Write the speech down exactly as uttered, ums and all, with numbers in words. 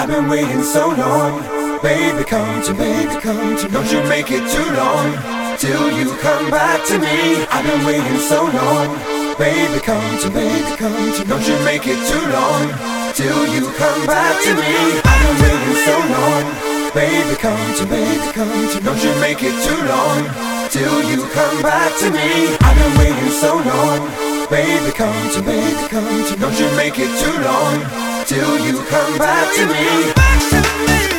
I've been waiting so long. Baby, come to me, baby, come to me. Don't you make it too long till you come back to me. I've been waiting so long. Baby, come to me, baby, come to me. Don't you make it too long till you come back to me. I've been waiting so long. Baby, come to me, baby, come to me. Don't you make it too long till you come back to me. I've been waiting so long. Baby, come to me, baby, come to me. Don't you make it too long till you come back to me. Back to me.